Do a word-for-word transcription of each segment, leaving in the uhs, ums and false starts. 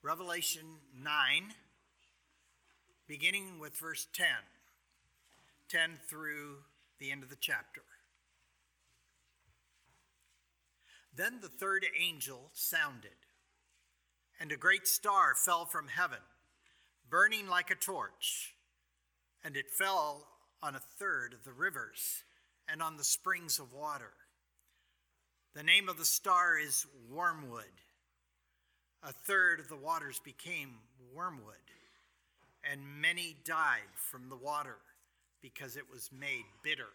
Revelation nine, beginning with verse ten, ten through the end of the chapter. Then the third angel sounded, and a great star fell from heaven, burning like a torch, and it fell on a third of the rivers and on the springs of water. The name of the star is Wormwood. A third of the waters became wormwood, and many died from the water because it was made bitter.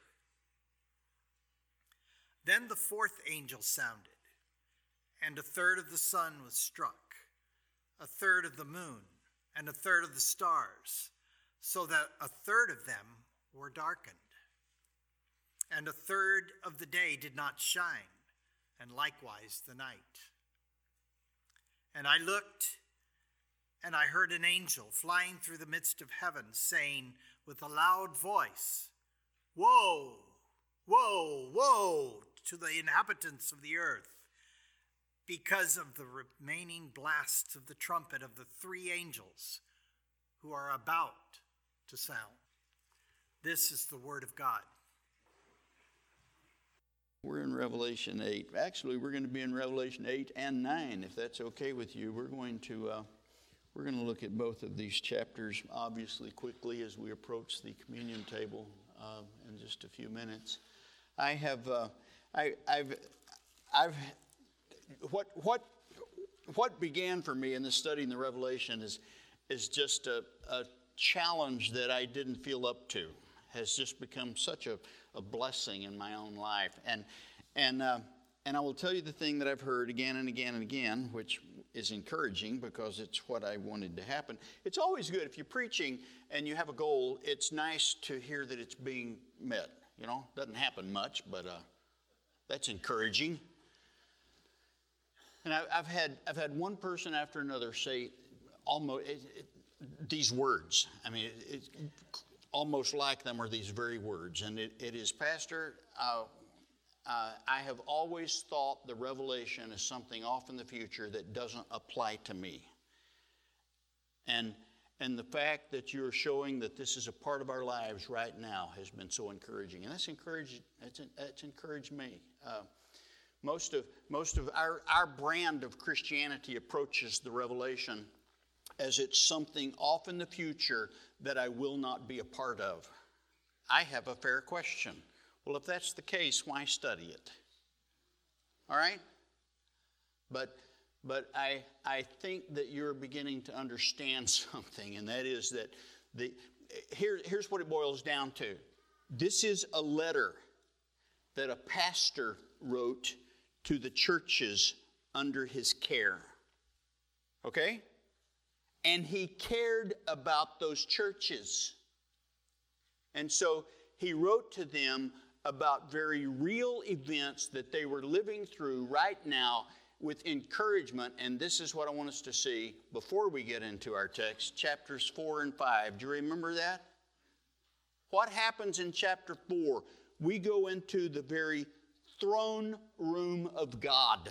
Then the fourth angel sounded, and a third of the sun was struck, a third of the moon, and a third of the stars, so that a third of them were darkened. And a third of the day did not shine, and likewise the night. And I looked, and I heard an angel flying through the midst of heaven, saying with a loud voice, "Woe, woe, woe to the inhabitants of the earth, because of the remaining blasts of the trumpet of the three angels who are about to sound." This is the word of God. We're in Revelation eight. Actually, we're going to be in Revelation eight and nine, if that's okay with you. We're going to uh, we're going to look at both of these chapters, obviously, quickly as we approach the communion table uh, in just a few minutes. I have uh, I, I've I've what what what began for me in the study in the Revelation is is just a, a challenge that I didn't feel up to. Has just become such a, a blessing in my own life. And and uh, and I will tell you the thing that I've heard again and again and again, which is encouraging because it's what I wanted to happen. It's always good if you're preaching and you have a goal, it's nice to hear that it's being met. You know, doesn't happen much, but uh, that's encouraging. And I, I've had I've had one person after another say almost it, it, these words. I mean, it, it, almost like them are these very words. And it, it is, Pastor, uh, uh, I have always thought the revelation is something off in the future that doesn't apply to me. And and the fact that you're showing that this is a part of our lives right now has been so encouraging. And that's encouraged, it's, it's encouraged me. Uh, most of most of our, our brand of Christianity approaches the revelation as it's something off in the future that I will not be a part of. I have a fair question. Well, if that's the case, why study it? All right? But but I I think that you're beginning to understand something, and that is that the here, here's what it boils down to. This is a letter that a pastor wrote to the churches under his care. Okay? And he cared about those churches. And so he wrote to them about very real events that they were living through right now with encouragement. And this is what I want us to see before we get into our text, chapters four and five. Do you remember that? What happens in chapter four? We go into the very throne room of God.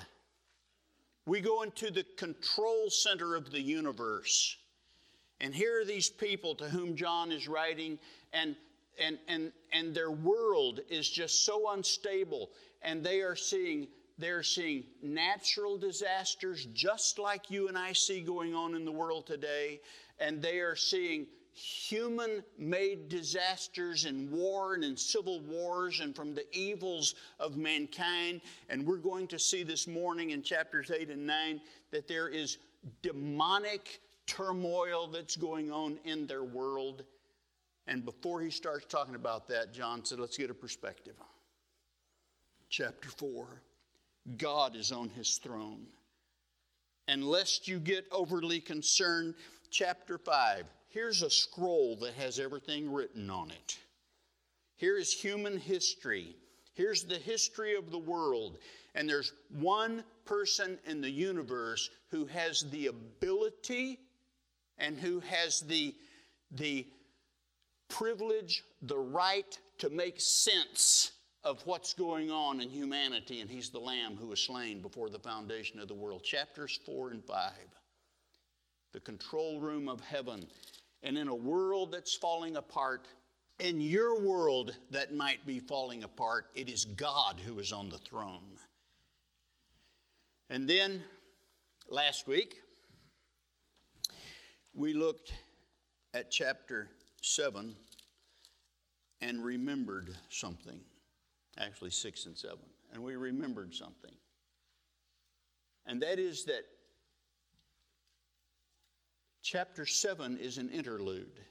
We go into the control center of the universe. And here are these people to whom John is writing, and, and, and, and their world is just so unstable. And they are seeing, they're seeing natural disasters just like you and I see going on in the world today. And they are seeing human-made disasters and war and in civil wars and from the evils of mankind. And we're going to see this morning in chapters eight and nine that there is demonic turmoil that's going on in their world. And before he starts talking about that, John said, let's get a perspective. Chapter four, God is on his throne. And lest you get overly concerned, chapter five, here's a scroll that has everything written on it. Here is human history. Here's the history of the world. And there's one person in the universe who has the ability and who has the, the privilege, the right to make sense of what's going on in humanity. And he's the Lamb who was slain before the foundation of the world. Chapters four and five. the control room of heaven. And in a world that's falling apart, in your world that might be falling apart, it is God who is on the throne. And then, last week, we looked at chapter seven and remembered something. Actually, six and seven. And we remembered something. And that is that chapter seven is an interlude.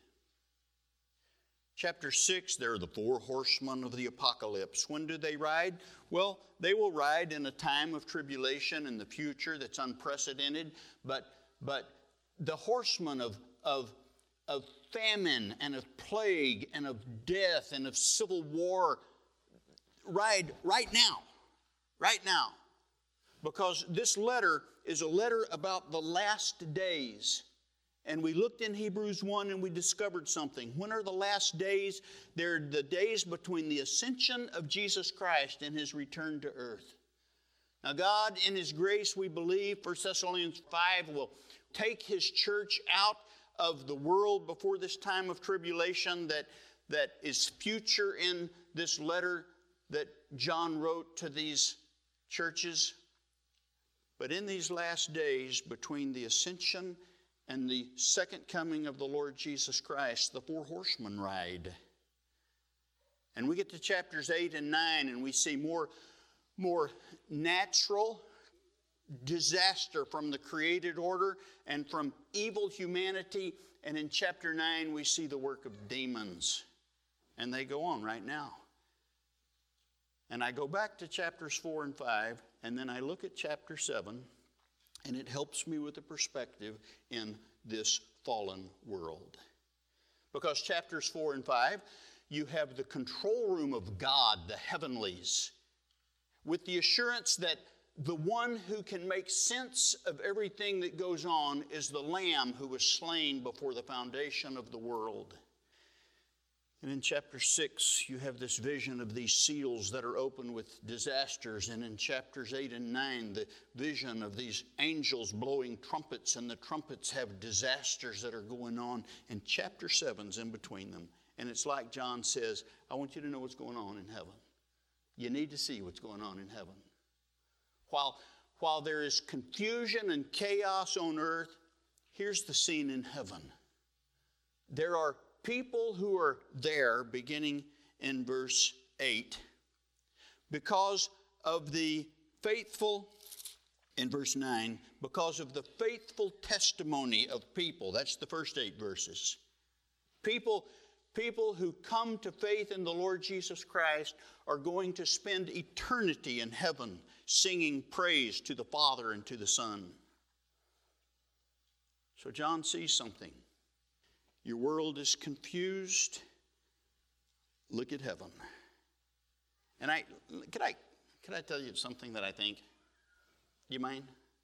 Chapter six, there are the four horsemen of the apocalypse. When do they ride? Well, they will ride in a time of tribulation in the future that's unprecedented. But, but the horsemen of, of, of famine and of plague and of death and of civil war ride right now. Right now. Because this letter is a letter about the last days. And we looked in Hebrews one and we discovered something. When are the last days? They're the days between the ascension of Jesus Christ and His return to earth. Now God, in His grace, we believe, First Thessalonians five, will take His church out of the world before this time of tribulation that, that is future in this letter that John wrote to these churches. But in these last days, between the ascension and the second coming of the Lord Jesus Christ, the four horsemen ride. And we get to chapters eight and nine, and we see more, more natural disaster from the created order and from evil humanity. And in chapter nine, we see the work of demons. And they go on right now. And I go back to chapters four and five, and then I look at chapter seven, and it helps me with the perspective in this fallen world. Because chapters four and five, you have the control room of God, the heavenlies, with the assurance that the one who can make sense of everything that goes on is the Lamb who was slain before the foundation of the world. And in chapter six, you have this vision of these seals that are open with disasters. And in chapters eight and nine, the vision of these angels blowing trumpets, and the trumpets have disasters that are going on. And chapter seven's in between them. And it's like John says, I want you to know what's going on in heaven. You need to see what's going on in heaven. While, while there is confusion and chaos on earth, here's the scene in heaven. There are people who are there, beginning in verse eight, because of the faithful, in verse nine, because of the faithful testimony of people. That's the first eight verses. People, people who come to faith in the Lord Jesus Christ are going to spend eternity in heaven singing praise to the Father and to the Son. So John sees something. Your world is confused. Look at heaven. And I, could I, could I tell you something that I think? You mind?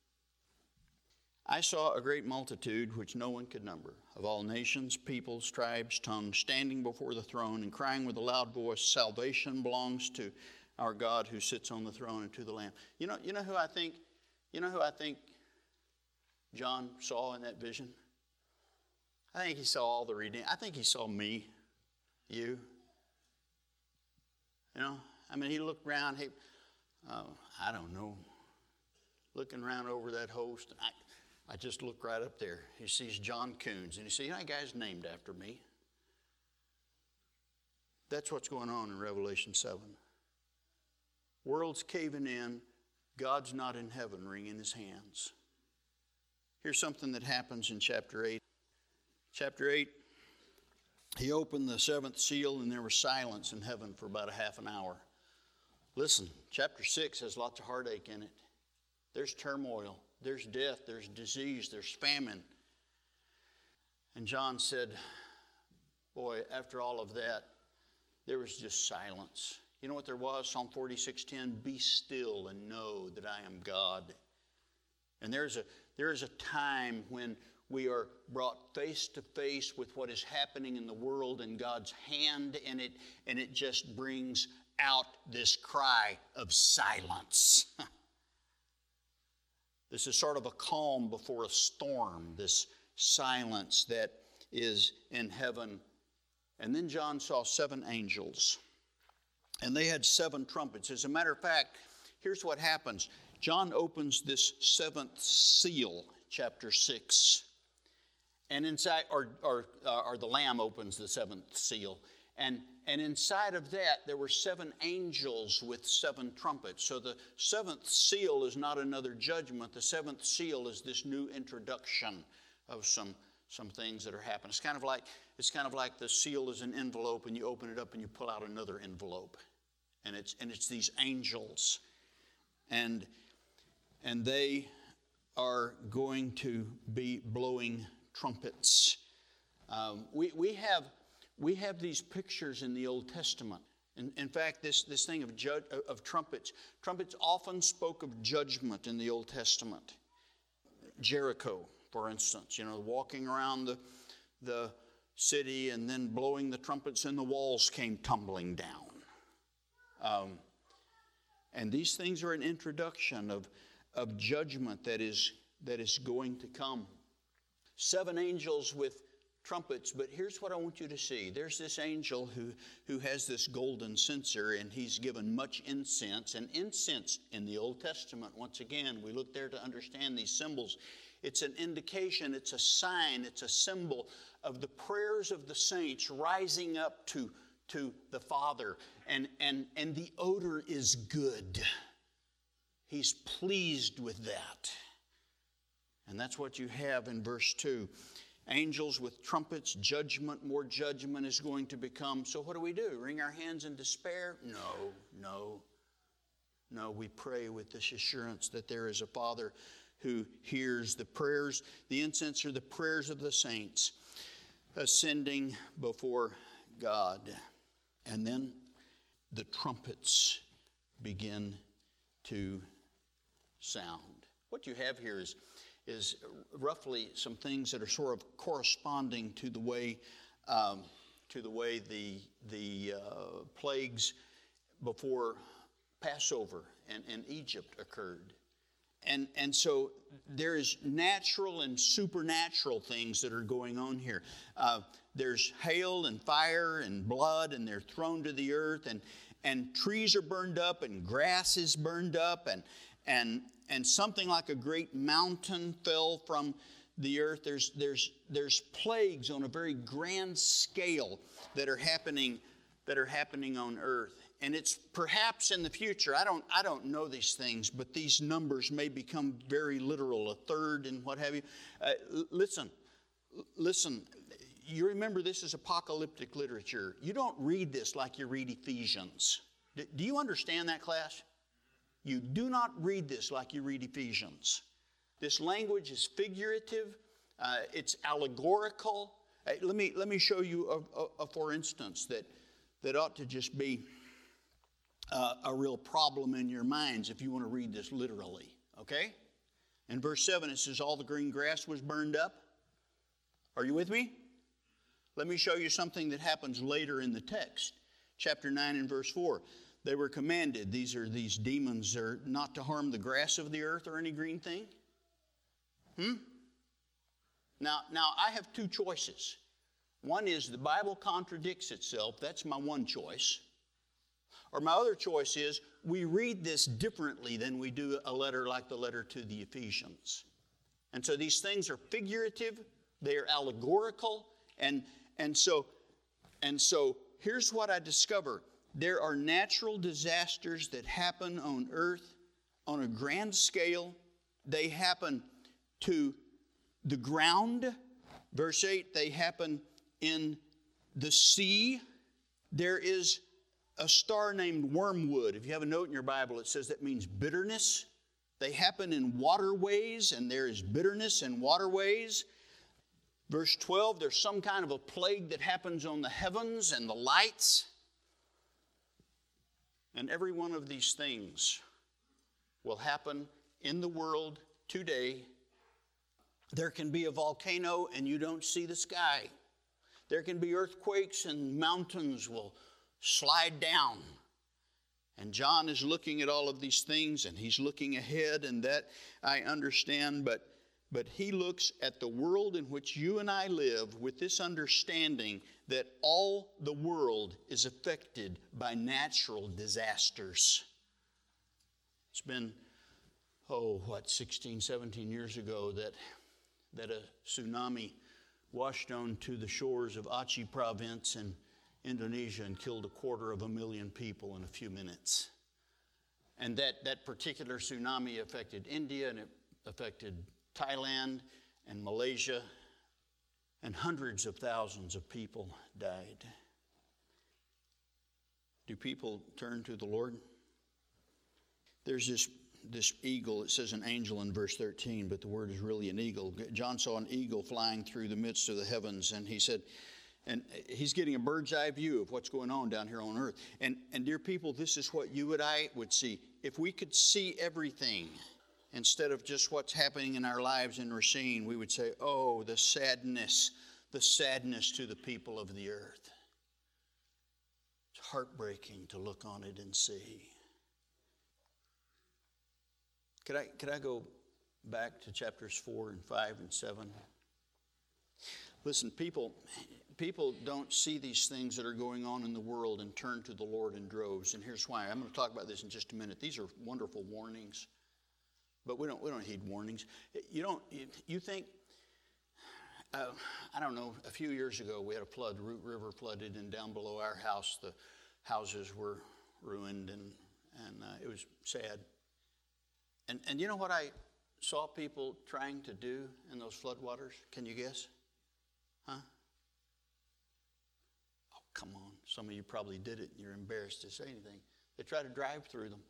I saw a great multitude which no one could number, of all nations, peoples, tribes, tongues, standing before the throne and crying with a loud voice, salvation belongs to our God who sits on the throne and to the Lamb. You know, you know who I think, you know who I think John saw in that vision? I think he saw all the redeemed. I think he saw me, you. You know, I mean, he looked around. He, uh, I don't know, looking around over that host. And I, I just look right up there. He sees John Coons, and he says, you know, that guy's named after me. That's what's going on in Revelation seven. World's caving in. God's not in heaven wringing his hands. Here's something that happens in chapter eight. Chapter eight, he opened the seventh seal and there was silence in heaven for about a half an hour. Listen, chapter six has lots of heartache in it. There's turmoil, there's death, there's disease, there's famine. And John said, boy, after all of that, there was just silence. You know what there was? Psalm forty-six ten, be still and know that I am God. And there's a, there is a time when we are brought face to face with what is happening in the world and God's hand in it, and it just brings out this cry of silence. This is sort of a calm before a storm, this silence that is in heaven. And then John saw seven angels, and they had seven trumpets. As a matter of fact, here's what happens. John opens this seventh seal, chapter six. And inside, or, or, uh, or the Lamb opens the seventh seal. And, and inside of that, there were seven angels with seven trumpets. So the seventh seal is not another judgment. The seventh seal is this new introduction of some, some things that are happening. It's kind of like, it's kind of like the seal is an envelope, and you open it up and you pull out another envelope. And it's, and it's these angels. And, and they are going to be blowing trumpets. Um, we, we, have, we have these pictures in the Old Testament. In, in fact, this, this thing of, ju- of trumpets, trumpets often spoke of judgment in the Old Testament. Jericho, for instance, you know, walking around the, the city and then blowing the trumpets, and the walls came tumbling down. Um, and these things are an introduction of, of judgment that is, that is going to come. Seven angels with trumpets, but here's what I want you to see. There's this angel who, who has this golden censer, and he's given much incense. And incense in the Old Testament, once again, we look there to understand these symbols. It's an indication, it's a sign, it's a symbol of the prayers of the saints rising up to, to the Father. And, and, and the odor is good. He's pleased with that. And that's what you have in verse two. Angels with trumpets, judgment, more judgment is going to become. So what do we do? Wring our hands in despair? No, no. No, we pray with this assurance that there is a Father who hears the prayers. The incense are the prayers of the saints ascending before God. And then the trumpets begin to sound. What you have here is is roughly some things that are sort of corresponding to the way um, to the way the the uh, plagues before Passover and, and Egypt occurred. And, and so there is natural and supernatural things that are going on here. Uh, there's hail and fire and blood, and they're thrown to the earth, and, and trees are burned up, and grass is burned up, and and and something like a great mountain fell from the earth. There's, there's, there's plagues on a very grand scale that are happening, that are happening on earth. And it's perhaps in the future, I don't, I don't know these things, but these numbers may become very literal, a third and what have you. Uh, listen, listen, you remember this is apocalyptic literature. You don't read this like you read Ephesians. D- do you understand that, class? You do not read this like you read Ephesians. This language is figurative. Uh, it's allegorical. Uh, let me let me show you a, a, a for instance that that ought to just be uh, a real problem in your minds if you want to read this literally. Okay? In verse seven it says all the green grass was burned up. Are you with me? Let me show you something that happens later in the text. Chapter nine and verse four. They were commanded, these are these demons, are not to harm the grass of the earth or any green thing. Hmm? Now, now I have two choices. One is the Bible contradicts itself. That's my one choice. Or my other choice is we read this differently than we do a letter like the letter to the Ephesians. And so these things are figurative, they are allegorical, and, and so and so here's what I discover. There are natural disasters that happen on earth on a grand scale. They happen to the ground. Verse eight, they happen in the sea. There is a star named wormwood. If you have a note in your Bible, it says that means bitterness. They happen in waterways, and there is bitterness in waterways. Verse twelve, there's some kind of a plague that happens on the heavens and the lights. And every one of these things will happen in the world today. There can be a volcano and you don't see the sky. There can be earthquakes and mountains will slide down. And John is looking at all of these things and he's looking ahead, and that I understand. But, But he looks at the world in which you and I live with this understanding that all the world is affected by natural disasters. It's been, oh, what, sixteen, seventeen years ago that, that a tsunami washed onto the shores of Aceh province in Indonesia and killed a quarter of a million people in a few minutes. And that, that particular tsunami affected India, and it affected Thailand and Malaysia, and hundreds of thousands of people died. Do people turn to the Lord? There's this, this eagle. It says an angel in verse thirteen, but the word is really an eagle. John saw an eagle flying through the midst of the heavens, and he said, and he's getting a bird's eye view of what's going on down here on earth. And, and dear people, this is what you and I would see. If we could see everything instead of just what's happening in our lives in Racine, we would say, oh, the sadness, the sadness to the people of the earth. It's heartbreaking to look on it and see. Could I, could I go back to chapters four and five and seven? Listen, people, people don't see these things that are going on in the world and turn to the Lord in droves. And here's why. I'm going to talk about this in just a minute. These are wonderful warnings, but we don't we don't heed warnings. You don't. You, you think? Uh, I don't know. A few years ago, we had a flood. Root River flooded, and down below our house, the houses were ruined, and and uh, it was sad. And and you know what I saw people trying to do in those floodwaters? Can you guess? Huh? Oh, come on. Some of you probably did it and you're embarrassed to say anything. They try to drive through them.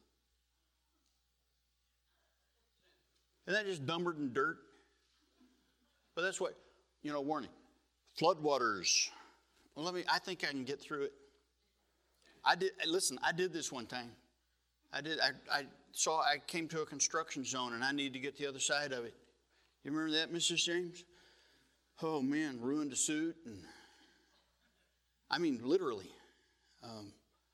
Isn't that just dumber than dirt? But that's what, you know, warning. Floodwaters. Well, let me, I think I can get through it. I did, listen, I did this one time. I did, I, I saw, I came to a construction zone and I needed to get the other side of it. You remember that, Missus James? Oh man, ruined a suit, and I mean literally. Um,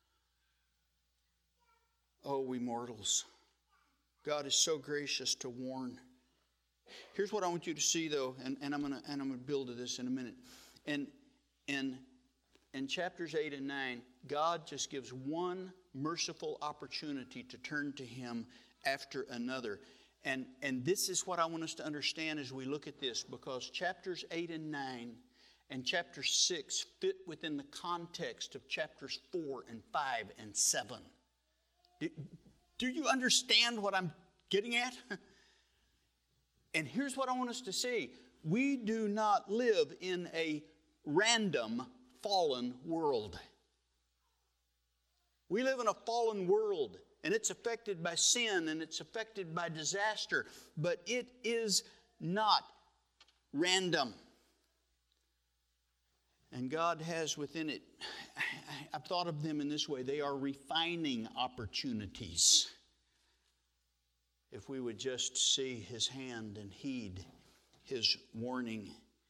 oh, we mortals. God is so gracious to warn. Here's what I want you to see, though, and, and I'm gonna and I'm gonna build to this in a minute. And in in chapters eight and nine, God just gives one merciful opportunity to turn to Him after another. And, and this is what I want us to understand as we look at this, because chapters eight and nine and chapter six fit within the context of chapters four and five and seven. Do, do you understand what I'm getting at? And here's what I want us to see. We do not live in a random fallen world. We live in a fallen world. And it's affected by sin, and it's affected by disaster. But it is not random. And God has within it, I've thought of them in this way. They are refining opportunities. If we would just see His hand and heed His warning.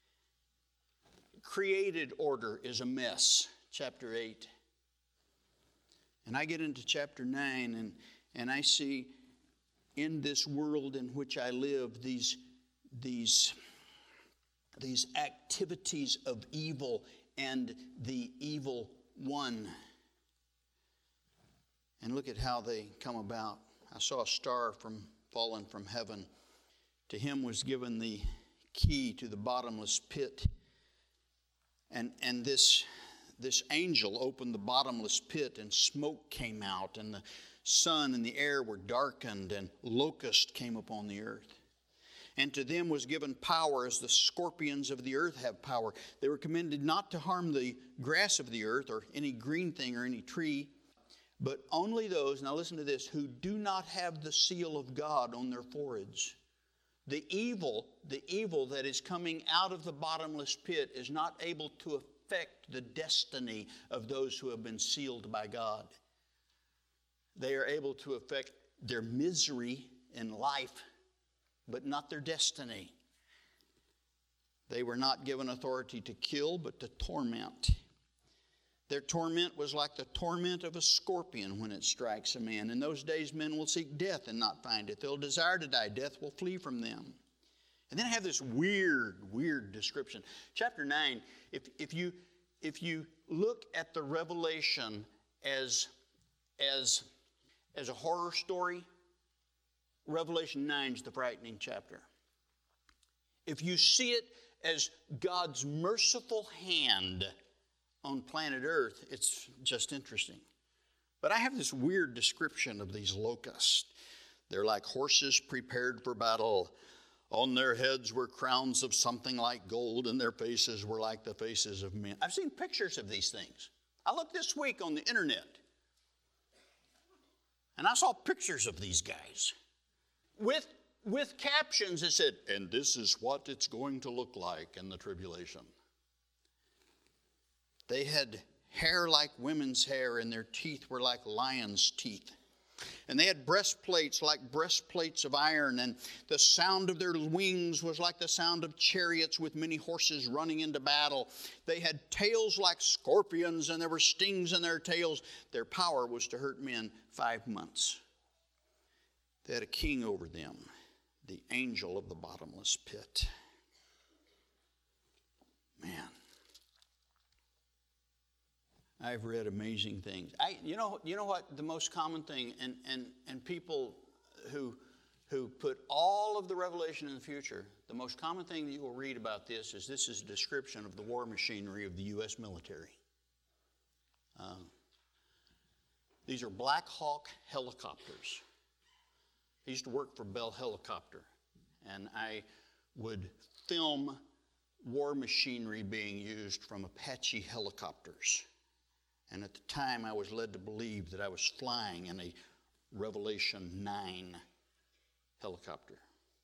Created order is a mess, chapter eight. And I get into chapter nine, and, and I see in this world in which I live these, these, these activities of evil and the evil one. And look at how they come about. I saw a star from fallen from heaven. To him was given the key to the bottomless pit. And, and this... This angel opened the bottomless pit, and smoke came out, and the sun and the air were darkened, and locust came upon the earth. And to them was given power as the scorpions of the earth have power. They were commanded not to harm the grass of the earth or any green thing or any tree, but only those, now listen to this, who do not have the seal of God on their foreheads. The evil, the evil that is coming out of the bottomless pit is not able to affect the destiny of those who have been sealed by God. They are able to affect their misery in life, but not their destiny. They were not given authority to kill, but to torment. Their torment was like the torment of a scorpion when it strikes a man. In those days, men will seek death and not find it. They'll desire to die. Death will flee from them. And then I have this weird, weird description. Chapter nine, if, if, you, if you look at the Revelation as, as, as a horror story, Revelation nine is the frightening chapter. If you see it as God's merciful hand on planet Earth, it's just interesting. But I have this weird description of these locusts. They're like horses prepared for battle. On their heads were crowns of something like gold, and their faces were like the faces of men. I've seen pictures of these things. I looked this week on the internet, and I saw pictures of these guys with, with captions that said, and this is what it's going to look like in the tribulation. They had hair like women's hair, and their teeth were like lions' teeth. And they had breastplates like breastplates of iron, and the sound of their wings was like the sound of chariots with many horses running into battle. They had tails like scorpions, and there were stings in their tails. Their power was to hurt men five months. They had a king over them, the angel of the bottomless pit. Man. I've read amazing things. I, you know, you know what the most common thing, and, and, and people who, who put all of the revelation in the future, the most common thing that you will read about this is this is a description of the war machinery of the U S military. Uh, these are Black Hawk helicopters. I used to work for Bell Helicopter, and I would film war machinery being used from Apache helicopters. And at the time, I was led to believe that I was flying in a Revelation nine helicopter.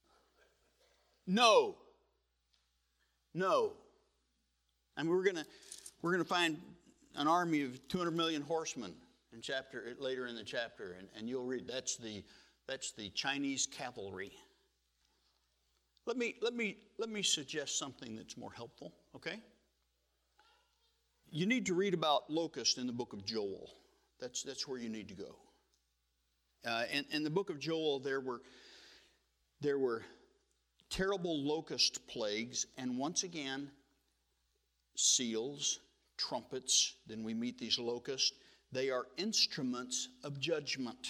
No. No. I mean, we're gonna we're gonna find an army of two hundred million horsemen in chapter later in the chapter, and, and you'll read that's the that's the Chinese cavalry. Let me let me let me suggest something that's more helpful. Okay. You need to read about locusts in the book of Joel. That's, that's where you need to go. Uh, in, in the book of Joel, there were, there were terrible locust plagues, and once again, seals, trumpets, then we meet these locusts. They are instruments of judgment.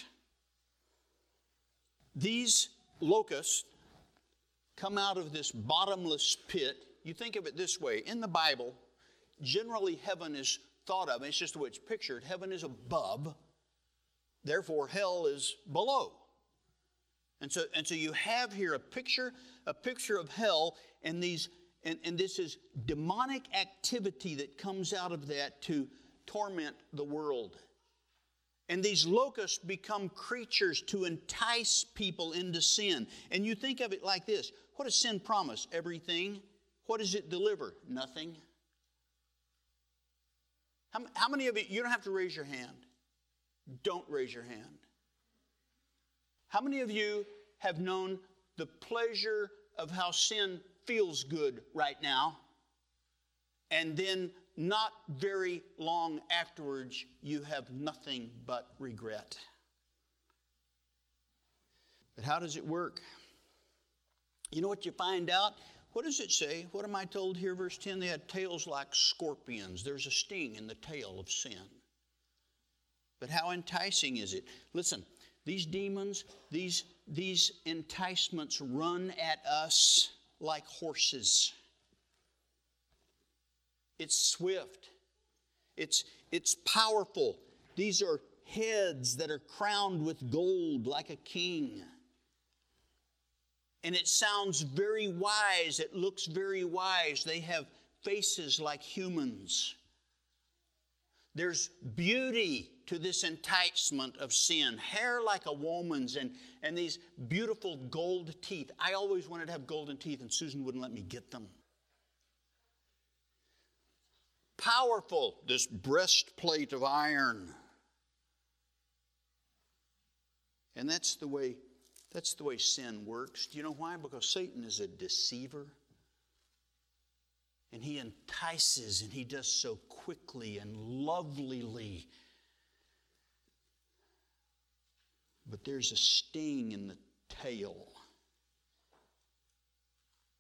These locusts come out of this bottomless pit. You think of it this way. In the Bible, generally, heaven is thought of, it's just the way it's pictured. Heaven is above, therefore hell is below. And so, and so you have here a picture, a picture of hell, and these, and, and this is demonic activity that comes out of that to torment the world. And these locusts become creatures to entice people into sin. And you think of it like this: what does sin promise? Everything. What does it deliver? Nothing. How, how many of you, you don't have to raise your hand. Don't raise your hand. How many of you have known the pleasure of how sin feels good right now, and then not very long afterwards you have nothing but regret? But how does it work? You know what you find out? What does it say? What am I told here, verse ten? They had tails like scorpions. There's a sting in the tail of sin. But how enticing is it? Listen, these demons, these, these enticements run at us like horses. It's swift. It's, it's powerful. These are heads that are crowned with gold like a king. And it sounds very wise. It looks very wise. They have faces like humans. There's beauty to this enticement of sin. Hair like a woman's, and, and these beautiful gold teeth. I always wanted to have golden teeth, and Susan wouldn't let me get them. Powerful, this breastplate of iron. And that's the way That's the way sin works. Do you know why? Because Satan is a deceiver. And he entices, and he does so quickly and lovelily. But there's a sting in the tail.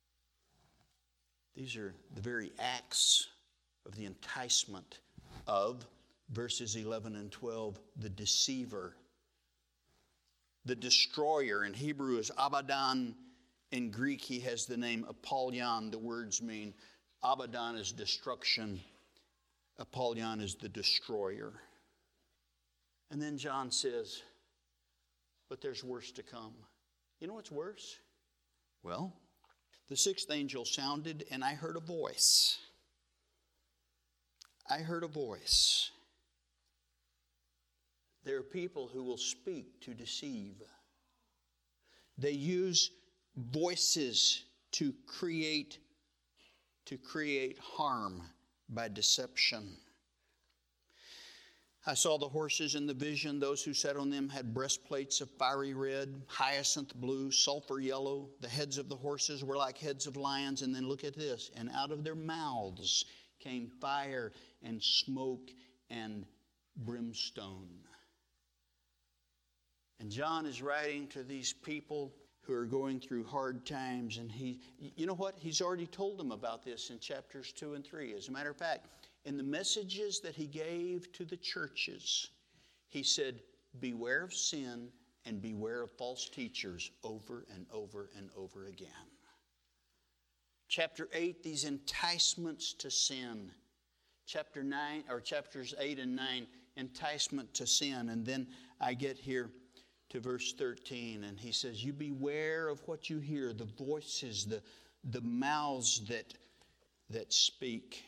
These are the very acts of the enticement of, verses eleven and twelve, the deceiver. The destroyer. In Hebrew is Abaddon. In Greek he has the name Apollyon. The words mean Abaddon is destruction. Apollyon is the destroyer. And then John says, but there's worse to come. You know what's worse? Well, the sixth angel sounded, and I heard a voice. I heard a voice. There are people who will speak to deceive. They use voices to create, to create harm by deception. I saw the horses in the vision. Those who sat on them had breastplates of fiery red, hyacinth blue, sulfur yellow. The heads of the horses were like heads of lions. And then look at this. And out of their mouths came fire and smoke and brimstone. And John is writing to these people who are going through hard times. And he, you know what? He's already told them about this in chapters two and three. As a matter of fact, in the messages that he gave to the churches, he said, beware of sin and beware of false teachers over and over and over again. Chapter eight, these enticements to sin. Chapter nine, or chapters eight and nine, enticement to sin. And then I get here to verse thirteen, and he says, you beware of what you hear, the voices, the, the mouths that, that speak.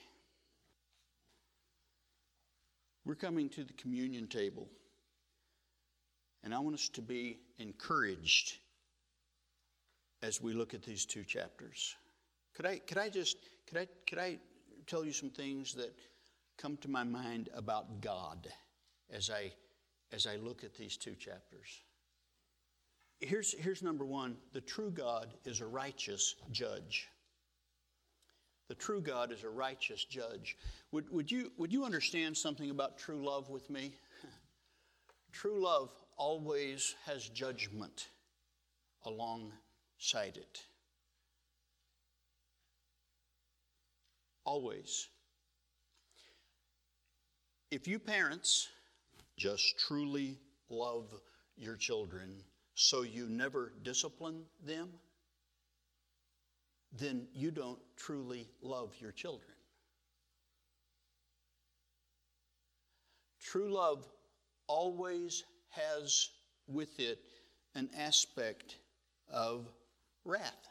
We're coming to the communion table, and I want us to be encouraged as we look at these two chapters. Could I, could I just, could I, could I tell you some things that come to my mind about God as I, as I look at these two chapters? Here's, here's number one. The true God is a righteous judge. The true God is a righteous judge. Would, would, you, would you understand something about true love with me? True love always has judgment alongside it. Always. If you parents just truly love your children so you never discipline them, then you don't truly love your children. True love always has with it an aspect of wrath.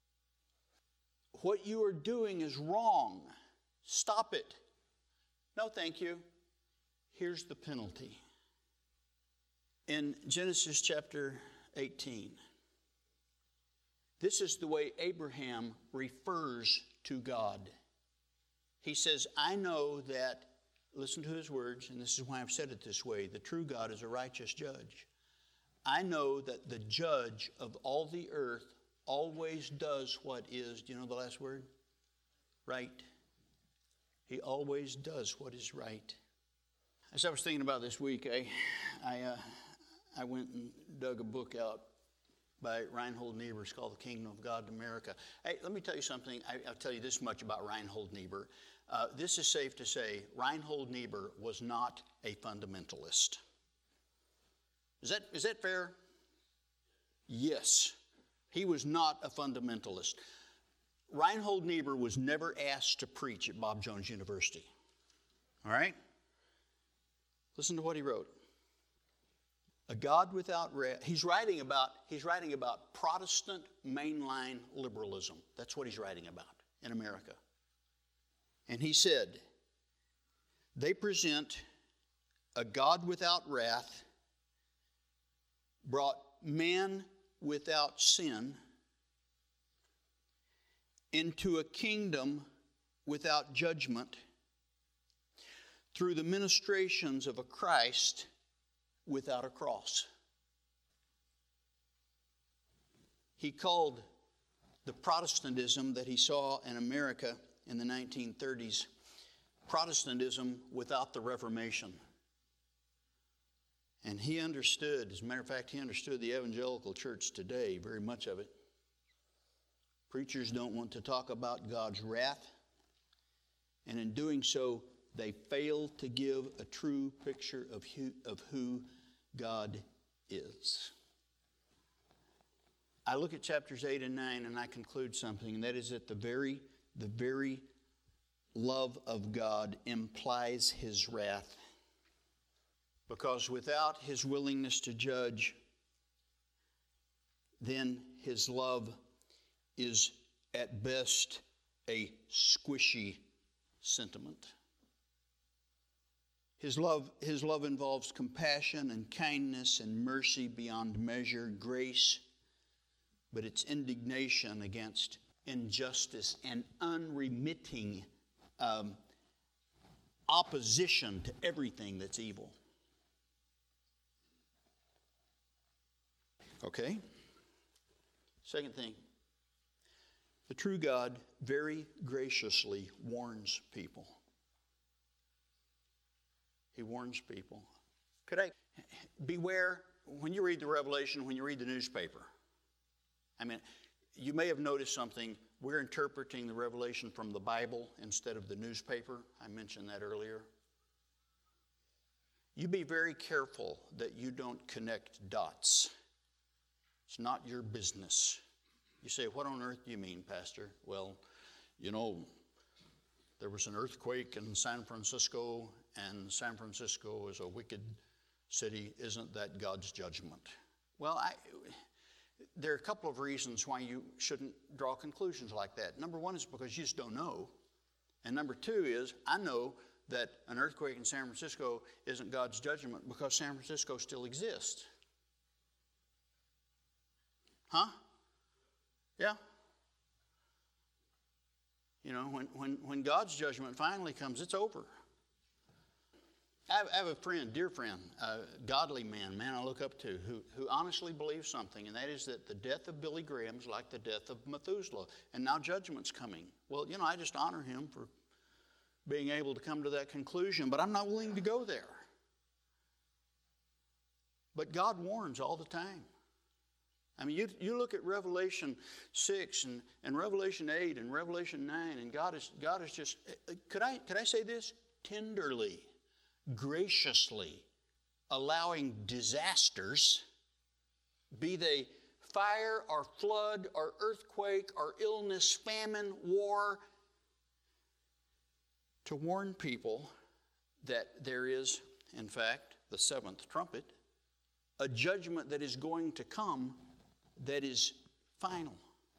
What you are doing is wrong. Stop it. No, thank you. Here's the penalty. In Genesis chapter eighteen, this is the way Abraham refers to God. He says, I know that, listen to his words, and this is why I've said it this way, the true God is a righteous judge. I know that the judge of all the earth always does what is, do you know the last word? Right. He always does what is right. As I was thinking about this week, I, I, uh, I went and dug a book out by Reinhold Niebuhr. It's called The Kingdom of God in America. Hey, let me tell you something. I, I'll tell you this much about Reinhold Niebuhr. Uh, this is safe to say, Reinhold Niebuhr was not a fundamentalist. Is that, is that fair? Yes. He was not a fundamentalist. Reinhold Niebuhr was never asked to preach at Bob Jones University. All right? Listen to what he wrote. A God without wrath. He's writing about, he's writing about Protestant mainline liberalism. That's what he's writing about in America. And he said, they present a God without wrath, brought man without sin into a kingdom without judgment through the ministrations of a Christ without a cross. He called the Protestantism that he saw in America in the nineteen thirties Protestantism without the Reformation. And he understood, as a matter of fact, he understood the evangelical church today, very much of it. Preachers don't want to talk about God's wrath, and in doing so, they fail to give a true picture of who, of who God is. I look at chapters eight and nine and I conclude something, and that is that the very, the very love of God implies His wrath. Because without His willingness to judge, then His love is at best a squishy sentiment. His love, his love involves compassion and kindness and mercy beyond measure, grace, but it's indignation against injustice and unremitting um, opposition to everything that's evil. Okay? Second thing. The true God very graciously warns people. He warns people. Could I beware when you read the Revelation, when you read the newspaper? I mean, you may have noticed something. We're interpreting the Revelation from the Bible instead of the newspaper. I mentioned that earlier. You be very careful that you don't connect dots. It's not your business. You say, what on earth do you mean, Pastor? Well, you know, there was an earthquake in San Francisco, and San Francisco is a wicked city. Isn't that God's judgment? Well, I, there are a couple of reasons why you shouldn't draw conclusions like that. Number one is because you just don't know. And number two is, I know that an earthquake in San Francisco isn't God's judgment because San Francisco still exists. Huh? Yeah. You know, when, when, when God's judgment finally comes, it's over. I have, I have a friend, dear friend, a godly man, man I look up to, who, who honestly believes something, and that is that the death of Billy Graham is like the death of Methuselah, and now judgment's coming. Well, you know, I just honor him for being able to come to that conclusion, but I'm not willing to go there. But God warns all the time. I mean, you, you look at Revelation six and, and Revelation eight and Revelation nine, and God is, God is just, could I, could I say this? Tenderly, graciously allowing disasters, be they fire or flood or earthquake or illness, famine, war, to warn people that there is, in fact, the seventh trumpet, a judgment that is going to come that is final.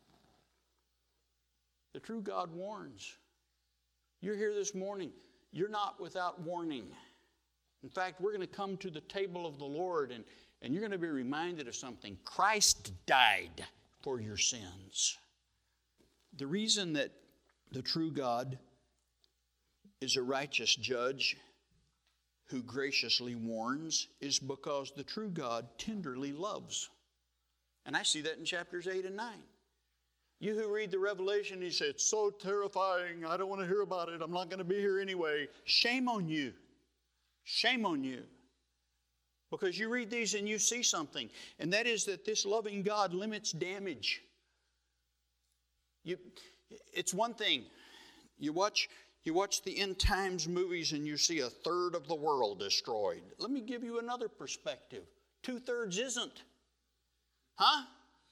The true God warns. You're here this morning. You're not without warning. In fact, we're going to come to the table of the Lord, and, and you're going to be reminded of something. Christ died for your sins. The reason that the true God is a righteous judge who graciously warns is because the true God tenderly loves. And I see that in chapters eight and nine. You who read the Revelation, you say, it's so terrifying. I don't want to hear about it. I'm not going to be here anyway. Shame on you. Shame on you. Because you read these and you see something. And that is that this loving God limits damage. You, it's one thing. You watch, you watch the end times movies and you see a third of the world destroyed. Let me give you another perspective. Two-thirds isn't. Huh?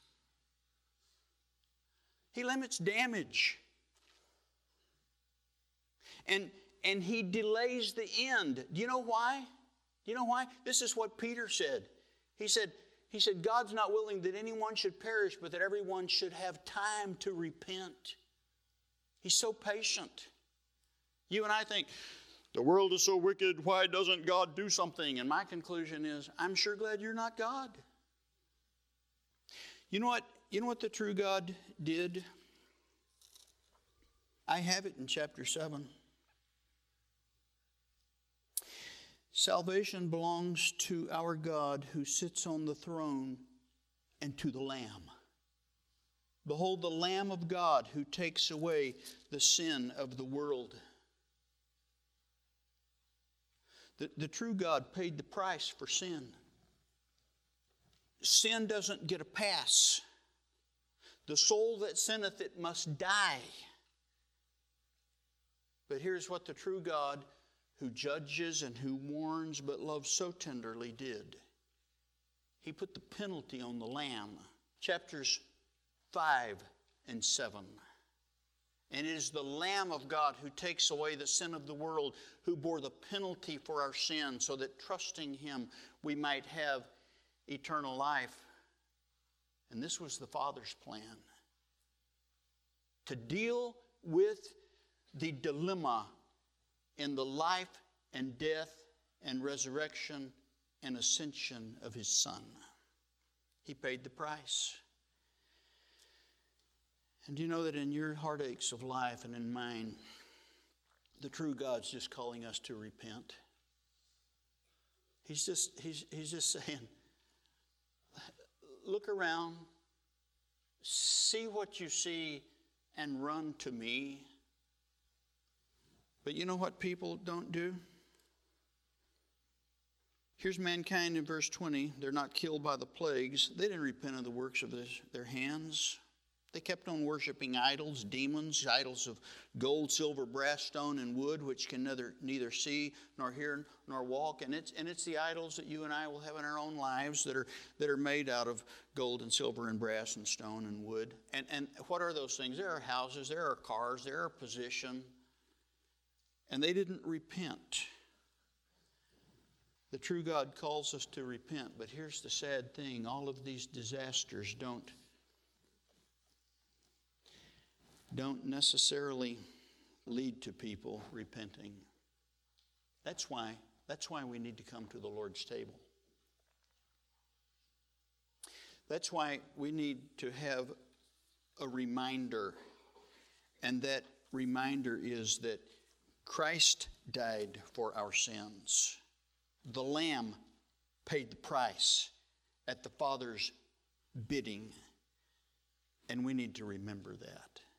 He limits damage. And, and he delays the end. Do you know why? Do you know why? This is what Peter said. He said, he said, God's not willing that anyone should perish, but that everyone should have time to repent. He's so patient. You and I think, the world is so wicked, why doesn't God do something? And my conclusion is, I'm sure glad you're not God. You know what? You know what the true God did? I have it in chapter seven. Salvation belongs to our God who sits on the throne and to the Lamb. Behold, the Lamb of God who takes away the sin of the world. The, the true God paid the price for sin. Sin doesn't get a pass. The soul that sinneth, it must die. But here's what the true God, who judges and who warns but loves so tenderly, did. He put the penalty on the Lamb. Chapters five and seven. And it is the Lamb of God who takes away the sin of the world, who bore the penalty for our sin, so that trusting Him we might have eternal life. And this was the Father's plan. To deal with the dilemma in the life and death and resurrection and ascension of His Son. He paid the price. And you know that in your heartaches of life and in mine, the true God's just calling us to repent. He's just, he's, he's just saying, look around, see what you see, and run to me. But you know what people don't do? Here's mankind in verse twenty. They're not killed by the plagues. They didn't repent of the works of this, their hands. They kept on worshiping idols, demons, idols of gold, silver, brass, stone, and wood, which can neither, neither see, nor hear, nor walk. And it's, and it's the idols that you and I will have in our own lives that are, that are made out of gold and silver and brass and stone and wood. And, and what are those things? There are houses, there are cars, there are position. And they didn't repent. The true God calls us to repent. But here's the sad thing. All of these disasters don't don't necessarily lead to people repenting. That's why, that's why we need to come to the Lord's table. That's why we need to have a reminder. And that reminder is that Christ died for our sins. The Lamb paid the price at the Father's bidding. And we need to remember that.